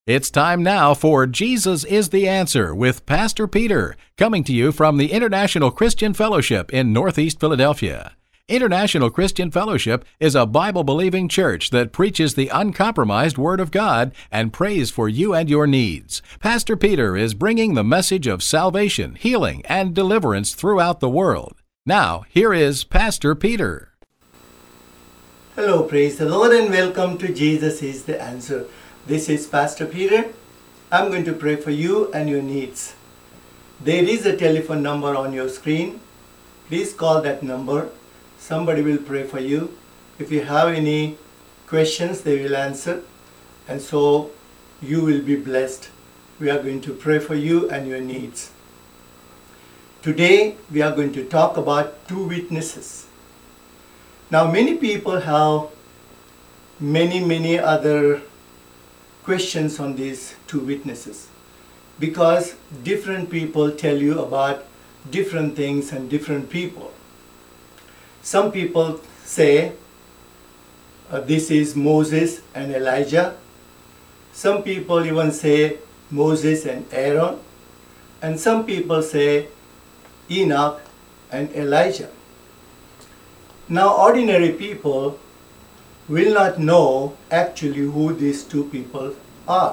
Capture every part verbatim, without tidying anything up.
It's time now for Jesus is the Answer with Pastor Peter, coming to you from the International Christian Fellowship in Northeast Philadelphia. International Christian Fellowship is a Bible-believing church that preaches the uncompromised Word of God and prays for you and your needs. Pastor Peter is bringing the message of salvation, healing, and deliverance throughout the world. Now, here is Pastor Peter. Hello, praise the Lord, and welcome to Jesus is the Answer. This is Pastor Peter. I'm going to pray for you and your needs. There is a telephone number on your screen. Please call that number. Somebody will pray for you. If you have any questions, they will answer. And so you will be blessed. We are going to pray for you and your needs. Today, we are going to talk about two witnesses. Now, many people have many, many other questions on these two witnesses, because different people tell you about different things and different people. Some people say uh, this is Moses and Elijah. Some people even say Moses and Aaron. And some people say Enoch and Elijah. Now, ordinary people will not know actually who these two people are.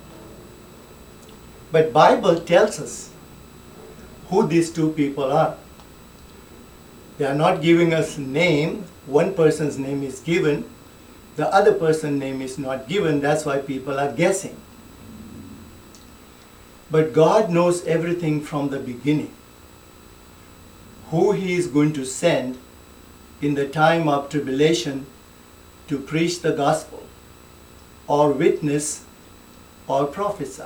But Bible tells us who these two people are. They are not giving us name. One person's name is given. The other person's name is not given. That's why people are guessing. But God knows everything from the beginning. Who He is going to send in the time of tribulation to preach the gospel, or witness, or prophesy.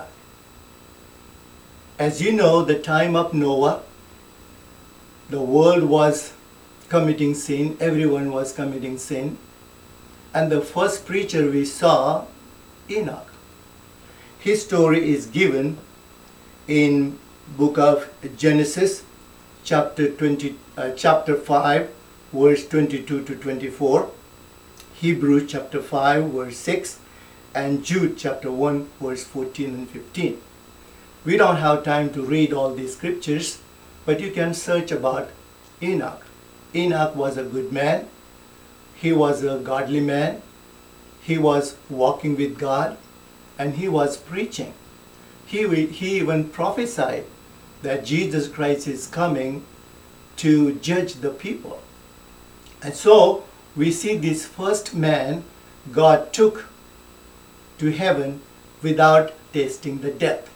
As you know, the time of Noah, the world was committing sin, everyone was committing sin, and the first preacher we saw, Enoch. His story is given in book of Genesis, chapter twenty, uh, chapter five, verse twenty-two to twenty-four. Hebrews chapter five, verse six, and Jude chapter one, verse fourteen and fifteen. We don't have time to read all these scriptures, but you can search about Enoch. Enoch was a good man. He was a godly man. He was walking with God, and he was preaching. He, he even prophesied that Jesus Christ is coming to judge the people. And so, we see this first man God took to heaven without tasting the death.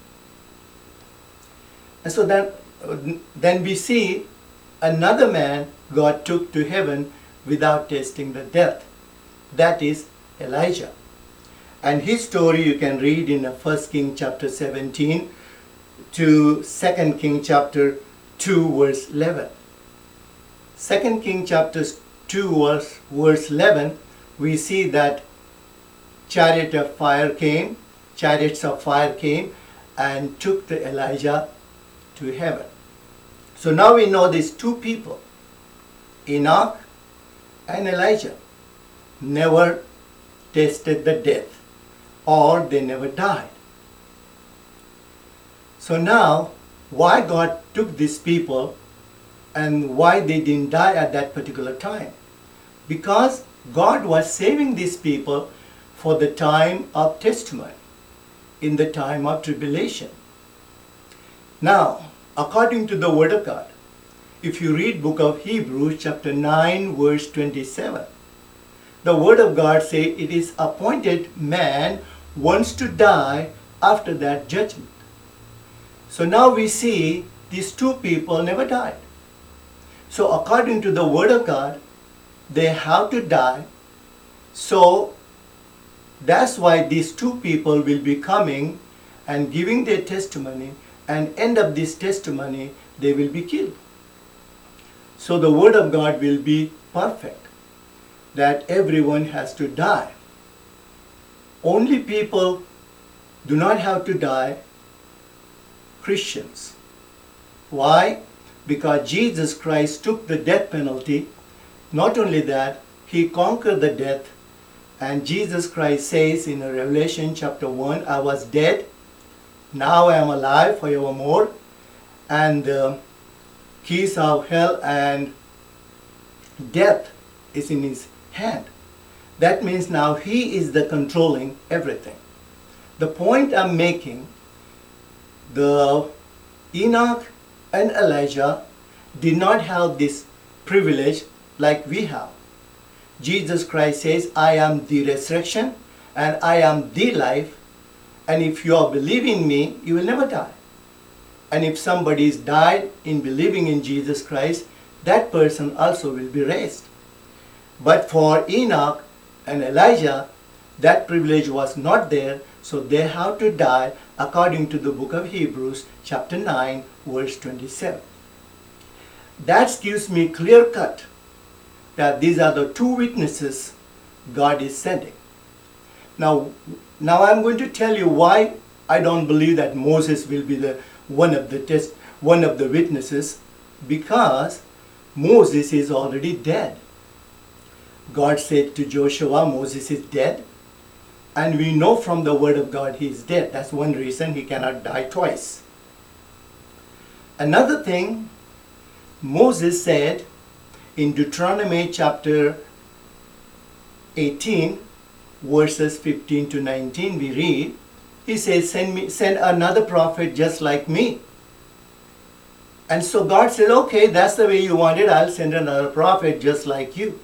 And so then, then we see another man God took to heaven without tasting the death. That is Elijah. And his story you can read in First Kings chapter seventeen to Second Kings chapter two verse eleven. Second Kings chapter two verse, verse eleven, we see that chariot of fire came, chariots of fire came and took the Elijah to heaven. So now we know these two people, Enoch and Elijah, never tasted the death, or they never died. So now, why God took these people and why they didn't die at that particular time? Because God was saving these people for the time of testimony, in the time of tribulation. Now, according to the Word of God, if you read book of Hebrews chapter nine verse twenty-seven, the Word of God says it is appointed man once to die, after that judgment. So now we see these two people never died. So according to the Word of God, they have to die. So that's why these two people will be coming and giving their testimony, and end of this testimony, they will be killed. So the Word of God will be perfect, that everyone has to die. Only people do not have to die, Christians. Why? Because Jesus Christ took the death penalty. Not only that, He conquered the death, And Jesus Christ says in Revelation chapter one, I was dead, now I am alive forevermore, and the keys of hell and death is in his hand. That means now he is the controlling everything. The point I'm making, the Enoch and Elijah did not have this privilege like we have. Jesus Christ says, I am the resurrection and I am the life, and if you are believing me, you will never die. And if somebody is died in believing in Jesus Christ, that person also will be raised. But for Enoch and Elijah, that privilege was not there, so they have to die according to the book of Hebrews chapter nine verse twenty-seven. That gives me clear cut that these are the two witnesses God is sending. Now, now I'm going to tell you why I don't believe that Moses will be the one of the test, one of the witnesses, because Moses is already dead. God said to Joshua, Moses is dead, and we know from the word of God he is dead. That's one reason he cannot die twice. Another thing, Moses said in Deuteronomy chapter eighteen, verses fifteen to nineteen, we read, he says, send me, send another prophet just like me. And so God said, okay, that's the way you want it. I'll send another prophet just like you.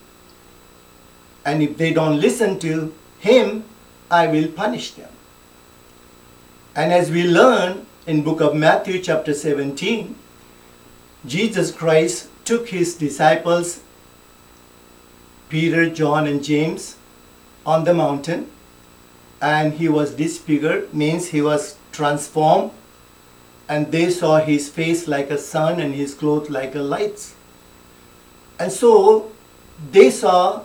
And if they don't listen to him, I will punish them. And as we learn in book of Matthew chapter seventeen, Jesus Christ took his disciples, Peter, John, and James, on the mountain, and he was disfigured, means he was transformed, and they saw his face like a sun and his clothes like a light. And so they saw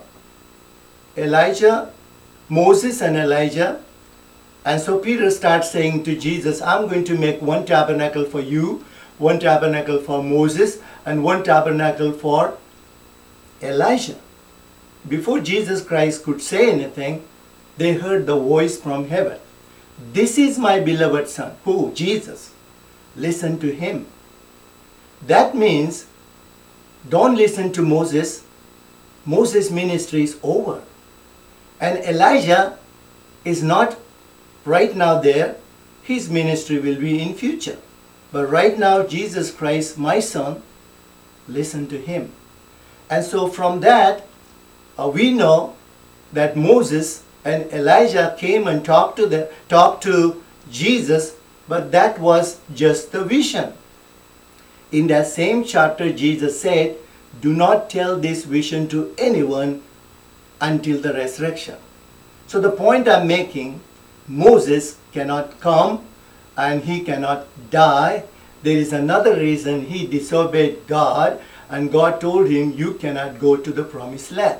Elijah, Moses and Elijah, and so Peter starts saying to Jesus, I'm going to make one tabernacle for you, one tabernacle for Moses, and one tabernacle for Elijah. Before Jesus Christ could say anything, they heard the voice from heaven. This is my beloved son. Who? Jesus. Listen to him. That means don't listen to Moses. Moses' ministry is over. And Elijah is not right now there. His ministry will be in future. But right now, Jesus Christ, my son, listen to him. And so from that, uh, we know that Moses and Elijah came and talked to the talked to Jesus, but that was just the vision. In that same chapter, Jesus said, do not tell this vision to anyone until the resurrection. So the point I'm making, Moses cannot come and he cannot die. There is another reason he disobeyed God, and God told him, you cannot go to the promised land.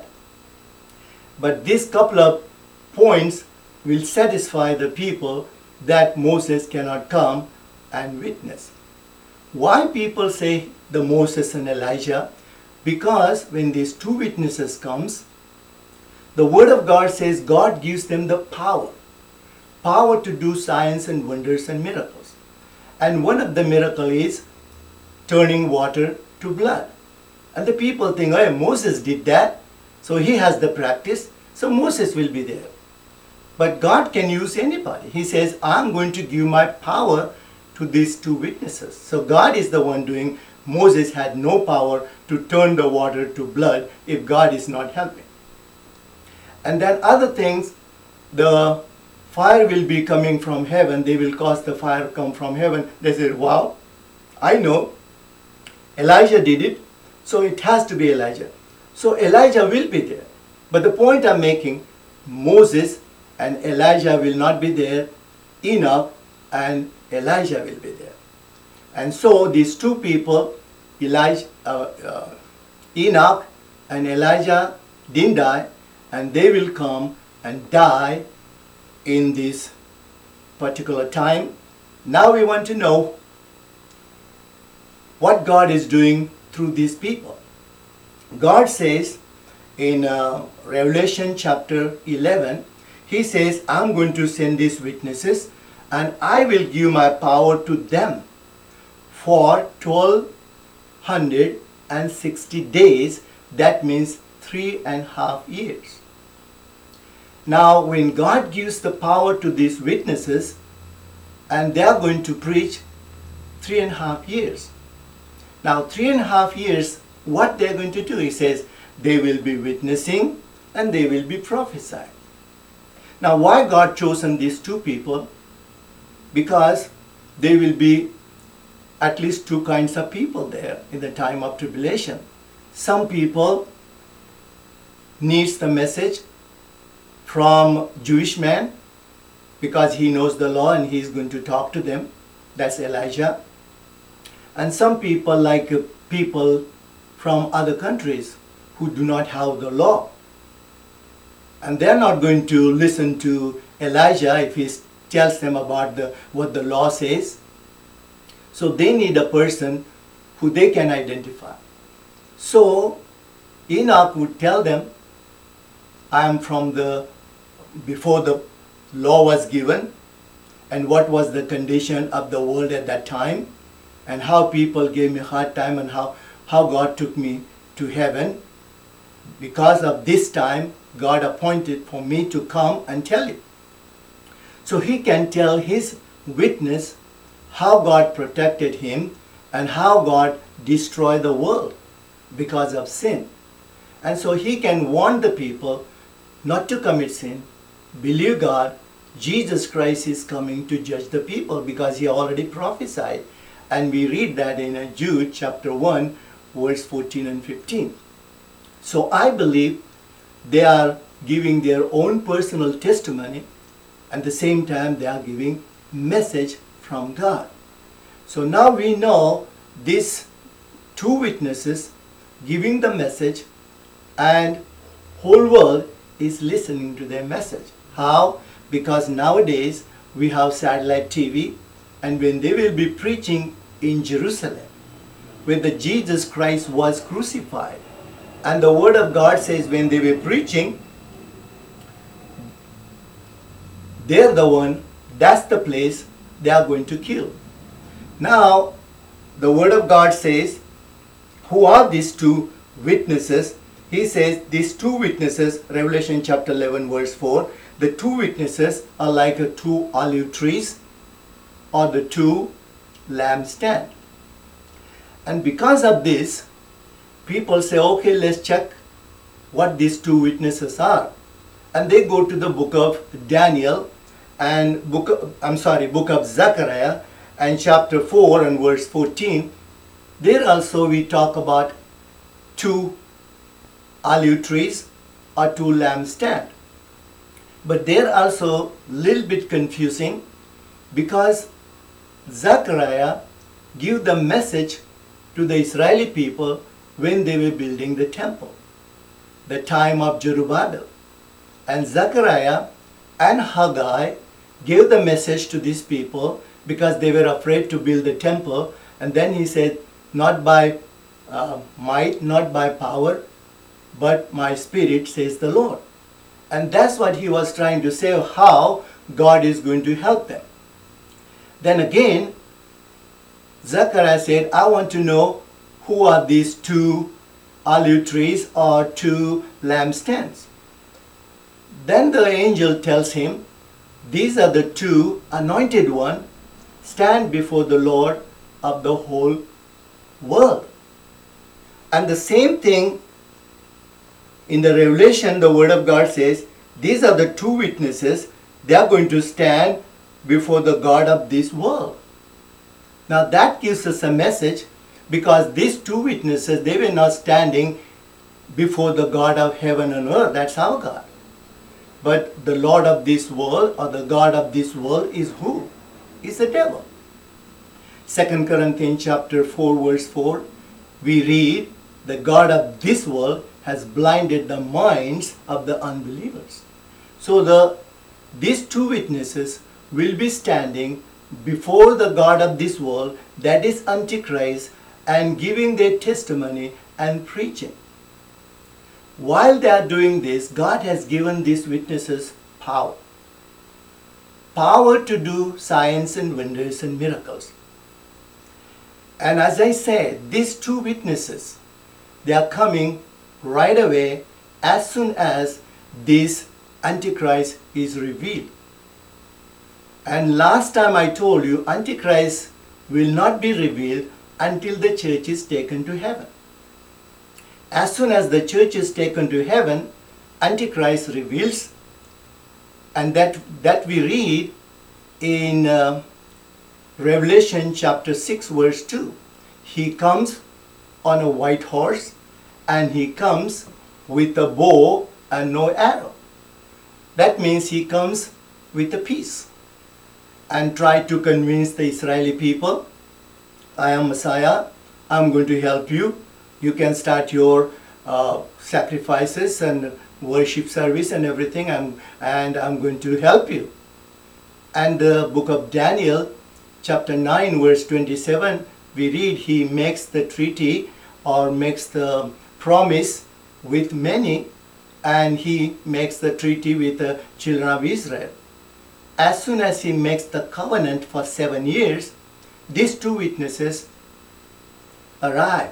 But this couple of points will satisfy the people that Moses cannot come and witness. Why people say the Moses and Elijah? Because when these two witnesses comes, the word of God says God gives them the power. Power to do signs and wonders and miracles. And one of the miracle is turning water to blood. And the people think, oh, Moses did that, so he has the practice, so Moses will be there. But God can use anybody. He says, I'm going to give my power to these two witnesses. So God is the one doing. Moses had no power to turn the water to blood if God is not helping. And then other things, the fire will be coming from heaven. They will cause the fire come from heaven. They said, wow, I know. Elijah did it, so it has to be Elijah. So Elijah will be there. But the point I'm making, Moses and Elijah will not be there. Enoch and Elijah will be there. And so these two people, Elijah, uh, uh, Enoch and Elijah didn't die, and they will come and die in this particular time. Now we want to know what God is doing through these people. God says in uh, Revelation chapter eleven, he says, I'm going to send these witnesses and I will give my power to them for twelve sixty days. That means three and a half years. Now, when God gives the power to these witnesses, and they are going to preach three and a half years. Now, three and a half years, what they are going to do? He says, they will be witnessing and they will be prophesying. Now, why God chosen these two people? Because there will be at least two kinds of people there in the time of tribulation. Some people needs the message from Jewish man because he knows the law and he is going to talk to them. That's Elijah. And some people like uh, people from other countries who do not have the law. And they're not going to listen to Elijah if he tells them about the, what the law says. So they need a person who they can identify. So Enoch would tell them, I am from the, before the law was given, and what was the condition of the world at that time, and how people gave me a hard time, and how, how God took me to heaven. Because of this time, God appointed for me to come and tell you. So he can tell his witness how God protected him and how God destroyed the world because of sin. And so he can warn the people not to commit sin, believe God, Jesus Christ is coming to judge the people because he already prophesied. And we read that in Jude chapter one, verse fourteen and fifteen. So I believe they are giving their own personal testimony, and at the same time they are giving message from God. So now we know these two witnesses giving the message, and whole world is listening to their message. How? Because nowadays we have satellite T V, and when they will be preaching in Jerusalem, where the Jesus Christ was crucified, and the word of God says when they were preaching, they're the one, that's the place they are going to kill. Now, the word of God says, who are these two witnesses? He says these two witnesses, Revelation chapter eleven verse four, the two witnesses are like a two olive trees or the two lampstands. And because of this, people say, okay, let's check what these two witnesses are. And they go to the book of Daniel and book of, I'm sorry, book of Zechariah and chapter four and verse fourteen. There also we talk about two olive trees or two lampstands. But they're also a little bit confusing because Zechariah gave the message to the Israeli people when they were building the temple, the time of Zerubbabel. And Zechariah and Haggai gave the message to these people because they were afraid to build the temple. And then he said, not by uh, might, not by power, but my spirit, says the Lord. And that's what he was trying to say, how God is going to help them. Then again, Zechariah said, I want to know who are these two olive trees or two lampstands. Then the angel tells him, these are the two anointed ones, stand before the Lord of the whole world. And the same thing in the Revelation, the word of God says, these are the two witnesses, they are going to stand before the God of this world. Now that gives us a message, because these two witnesses, they were not standing before the God of heaven and earth. That's our God. But the Lord of this world, or the God of this world, is who? Is the devil. Second Corinthians chapter four verse four, we read, the God of this world has blinded the minds of the unbelievers. So the these two witnesses will be standing before the God of this world, that is Antichrist, and giving their testimony and preaching. while they are doing this, God has given these witnesses power. Power to do signs and wonders and miracles. And as I said, these two witnesses, they are coming right away as soon as this Antichrist is revealed. And last time I told you, Antichrist will not be revealed until the church is taken to heaven. As soon as the church is taken to heaven, Antichrist reveals, and that, that we read in uh, Revelation chapter six verse two. He comes on a white horse, and he comes with a bow and no arrow. That means he comes with a peace and try to convince the Israeli people, I am Messiah, I'm going to help you. You can start your uh, sacrifices and worship service and everything, and, and I'm going to help you. And the book of Daniel, chapter nine, verse twenty-seven, we read he makes the treaty or makes the promise with many, and he makes the treaty with the children of Israel. As soon as he makes the covenant for seven years, these two witnesses arrive.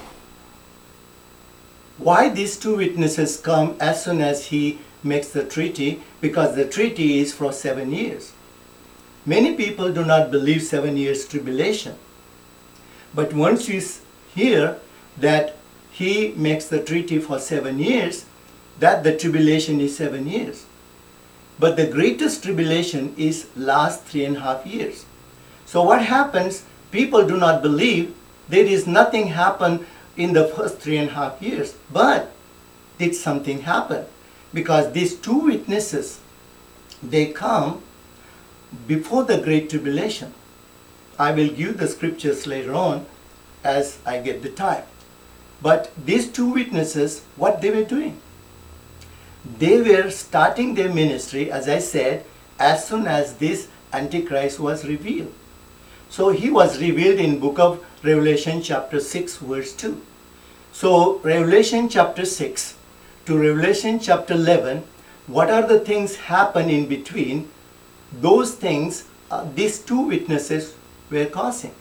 Why these two witnesses come as soon as he makes the treaty? Because the treaty is for seven years. Many people do not believe seven years tribulation. But once you hear that he makes the treaty for seven years, that the tribulation is seven years. But the greatest tribulation is last three and a half years. So what happens? People do not believe there is nothing happen in the first three and a half years. But did something happen? Because these two witnesses, they come before the Great Tribulation. I will give the scriptures later on as I get the time. But these two witnesses, what they were doing? They were starting their ministry, as I said, as soon as this Antichrist was revealed. So he was revealed in book of Revelation chapter six verse two. So Revelation chapter six to Revelation chapter eleven, what are the things happen in between? Those things uh, these two witnesses were causing.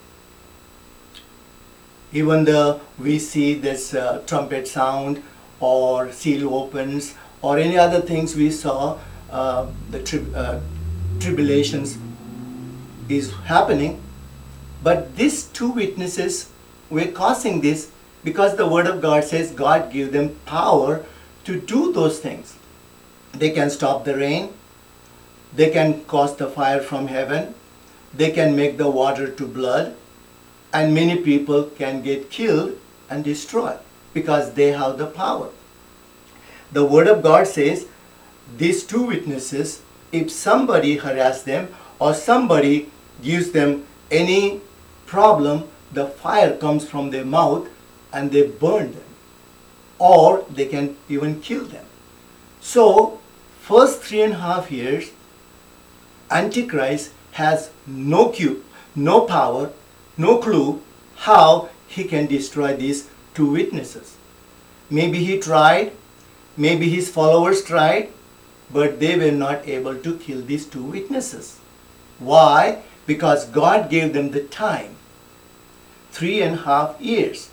Even though we see this uh, trumpet sound or seal opens or any other things we saw, uh, the tri- uh, tribulations is happening. But these two witnesses were causing this because the word of God says God gave them power to do those things. They can stop the rain. They can cause the fire from heaven. They can make the water to blood. And many people can get killed and destroyed because they have the power. The word of God says these two witnesses, if somebody harass them or somebody gives them any problem, the fire comes from their mouth and they burn them. Or they can even kill them. So, first three and a half years, Antichrist has no cue, no power, no clue how he can destroy these two witnesses. Maybe he tried, maybe his followers tried, but they were not able to kill these two witnesses. Why? Because God gave them the time, three and a half years.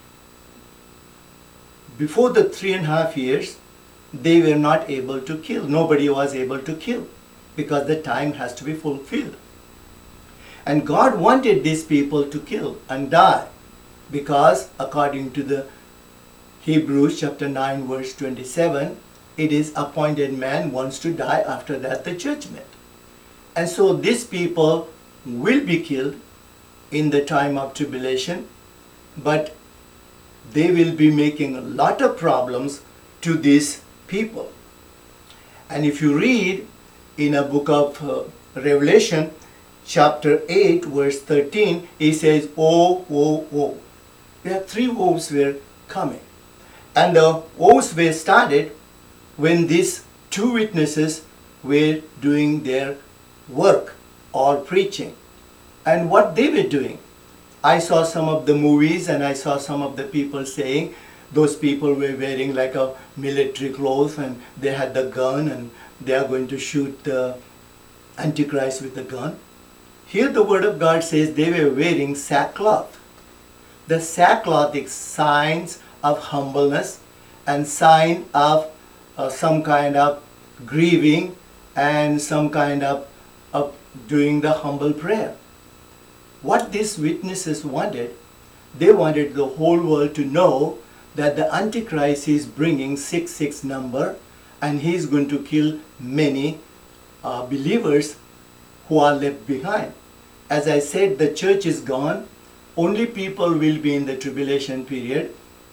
Before the three and a half years, they were not able to kill. Nobody was able to kill because the time has to be fulfilled. And God wanted these people to kill and die because according to the Hebrews chapter nine verse twenty-seven, it is appointed man wants to die, after that the judgment. And so these people will be killed in the time of tribulation, but they will be making a lot of problems to these people. And if you read in a book of uh, Revelation chapter eight verse thirteen, it says, "Oh, oh, oh." There are three woes were coming. And the woes were started when these two witnesses were doing their work or preaching. And what they were doing, I saw some of the movies and I saw some of the people saying those people were wearing like a military clothes, and they had the gun, and they are going to shoot the Antichrist with the gun. Here the word of God says they were wearing sackcloth. The sackcloth is signs of humbleness and sign of uh, some kind of grieving and some kind of, of doing the humble prayer. What these witnesses wanted, they wanted the whole world to know that the Antichrist is bringing six six number, and he is going to kill many uh, believers who are left behind. As I said, the church is gone. Only people will be in the tribulation period,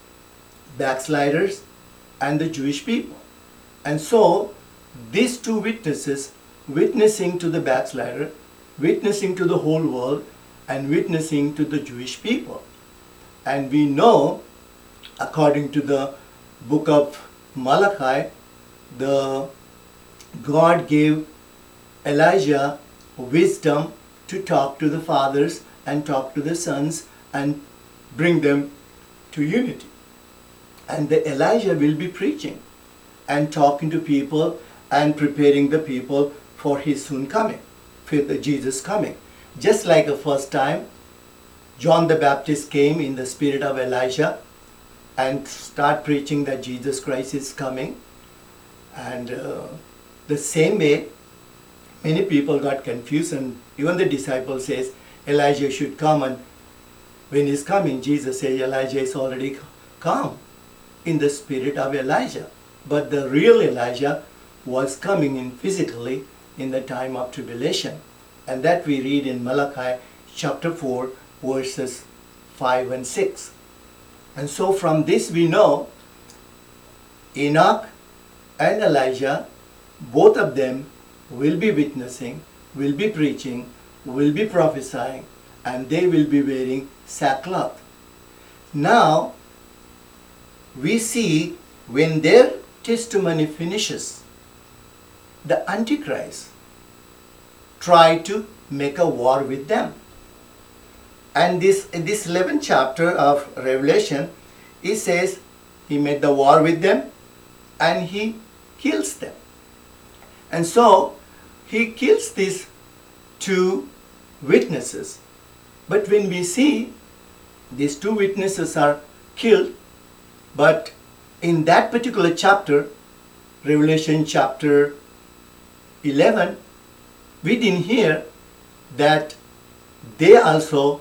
backsliders and the Jewish people. And so these two witnesses, witnessing to the backslider, witnessing to the whole world, and witnessing to the Jewish people. And we know, according to the book of Malachi, the God gave Elijah wisdom to talk to the fathers and talk to the sons and bring them to unity. And the Elijah will be preaching and talking to people and preparing the people for his soon coming, for the Jesus coming. Just like the first time, John the Baptist came in the spirit of Elijah and start preaching that Jesus Christ is coming. And uh, the same way, many people got confused, and even the disciple says Elijah should come, and when he's coming, Jesus says Elijah is already come in the spirit of Elijah. But the real Elijah was coming in physically in the time of tribulation. And that we read in Malachi chapter four, verses five and six. And so from this we know Enoch and Elijah, both of them will be witnessing, will be preaching, will be prophesying, and they will be wearing sackcloth. Now, we see when their testimony finishes, the Antichrist try to make a war with them. And this, in this eleventh chapter of Revelation, it says he made the war with them and he kills them. And so he kills these two witnesses. But when we see these two witnesses are killed, but in that particular chapter, Revelation chapter eleven, we didn't hear that they also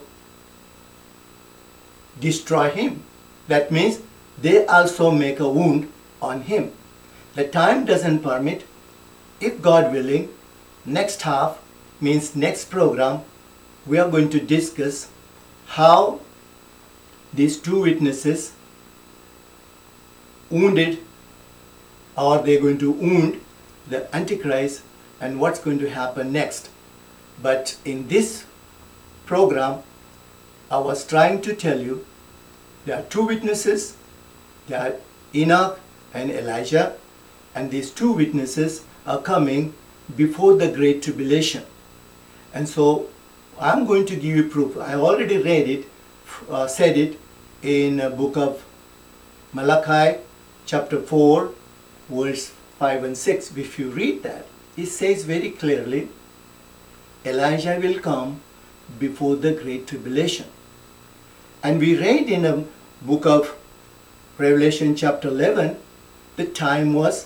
destroy him. That means they also make a wound on him. The time doesn't permit. If God willing, next half means next program, we are going to discuss how these two witnesses wounded, or they're going to wound the Antichrist, and what's going to happen next. But in this program, I was trying to tell you there are two witnesses. There are Enoch and Elijah, and these two witnesses are coming before the Great Tribulation. And so I'm going to give you proof. I already read it, uh, said it in the book of Malachi chapter four, verse five and six. If you read that, it says very clearly, Elijah will come before the Great Tribulation. And we read in the book of Revelation chapter eleven, the time was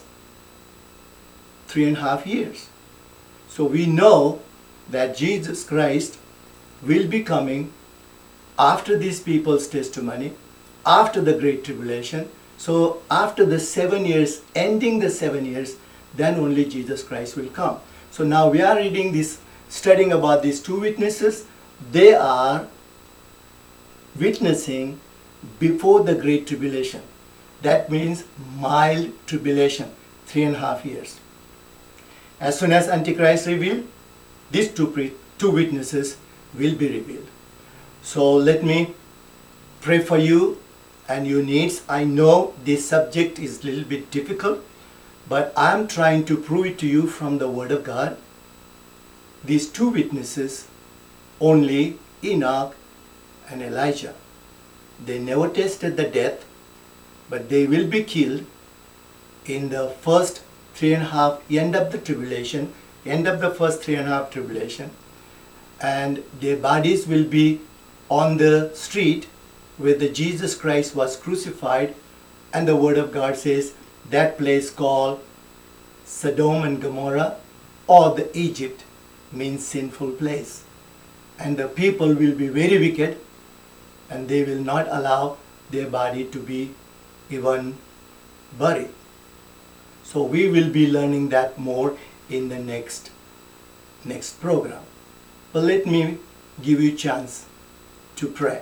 three and a half years. So we know that Jesus Christ will be coming after these people's testimony, after the Great Tribulation. So after the seven years, ending the seven years, then only Jesus Christ will come. So now we are reading this, studying about these two witnesses. They are witnessing before the Great Tribulation. That means mild tribulation, three and a half years. As soon as Antichrist revealed, these two, pre- two witnesses will be revealed. So let me pray for you and your needs. I know this subject is a little bit difficult, but I'm trying to prove it to you from the Word of God. These two witnesses, only Enoch and Elijah, they never tasted the death, but they will be killed in the first three and a half, end of the tribulation, end of the first three and a half tribulation, and their bodies will be on the street where the Jesus Christ was crucified, and the Word of God says that place called Sodom and Gomorrah, or the Egypt, means sinful place. And the people will be very wicked, and they will not allow their body to be even buried. So we will be learning that more in the next next program. But let me give you a chance to pray.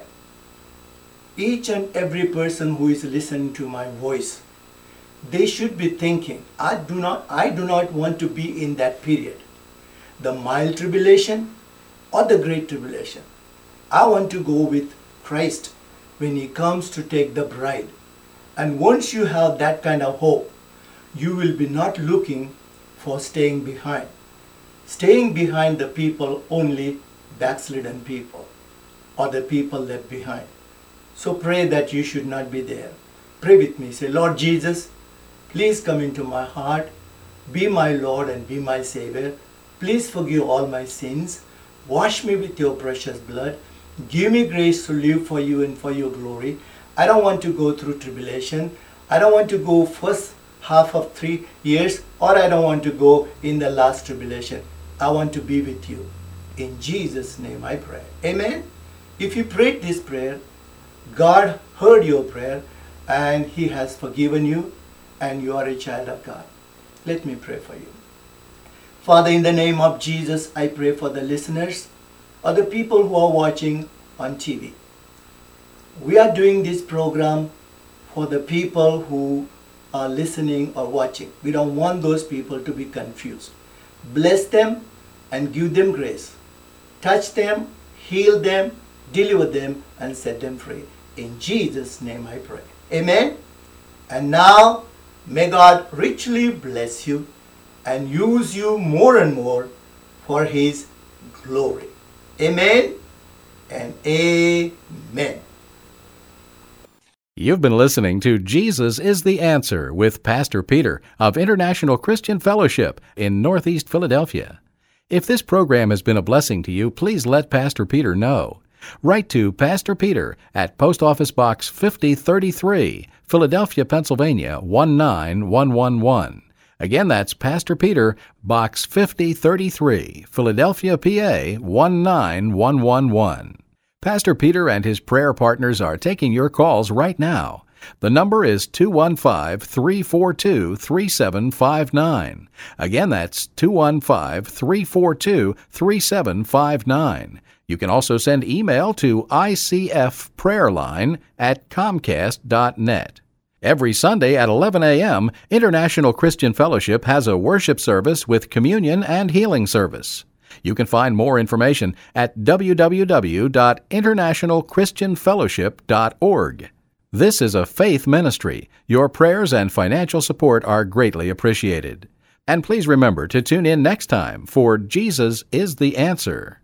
Each and every person who is listening to my voice, they should be thinking, I do not I do not want to be in that period, the mild tribulation or the great tribulation. I want to go with Christ when He comes to take the bride. And once you have that kind of hope, you will be not looking for staying behind. Staying behind the people, only backslidden people or the people left behind. So pray that you should not be there. Pray with me. Say, Lord Jesus, please come into my heart. Be my Lord and be my Savior. Please forgive all my sins. Wash me with your precious blood. Give me grace to live for you and for your glory. I don't want to go through tribulation. I don't want to go first half of three years, or I don't want to go in the last tribulation. I want to be with you. In Jesus' name I pray. Amen. If you prayed this prayer, God heard your prayer and He has forgiven you and you are a child of God. Let me pray for you. Father, in the name of Jesus, I pray for the listeners or the people who are watching on T V. We are doing this program for the people who are listening or watching. We don't want those people to be confused. Bless them and give them grace. Touch them, heal them, deliver them, and set them free. In Jesus' name I pray. Amen. And now, may God richly bless you and use you more and more for His glory. Amen and amen. You've been listening to Jesus is the Answer with Pastor Peter of International Christian Fellowship in Northeast Philadelphia. If this program has been a blessing to you, please let Pastor Peter know. Write to Pastor Peter at Post Office Box fifty thirty-three, Philadelphia, Pennsylvania one nine one one one. Again, that's Pastor Peter, Box fifty thirty-three, Philadelphia, P A one nine one one one. Pastor Peter and his prayer partners are taking your calls right now. The number is two one five, three four two, three seven five nine. Again, that's two one five, three four two, three seven five nine. You can also send email to I C F prayerline at comcast dot net. Every Sunday at eleven a.m., International Christian Fellowship has a worship service with communion and healing service. You can find more information at w w w dot international christian fellowship dot org. This is a faith ministry. Your prayers and financial support are greatly appreciated. And please remember to tune in next time for Jesus is the Answer.